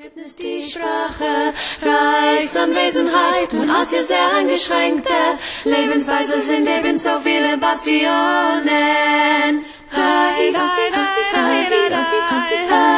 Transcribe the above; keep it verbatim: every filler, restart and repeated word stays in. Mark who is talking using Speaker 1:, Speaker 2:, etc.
Speaker 1: ist die Sprache, Reichsanwesenheit und als ihr sehr eingeschränkte Lebensweise sind eben so viele Bastionen. Hi, hi, hi, hi, hi, hi, hi.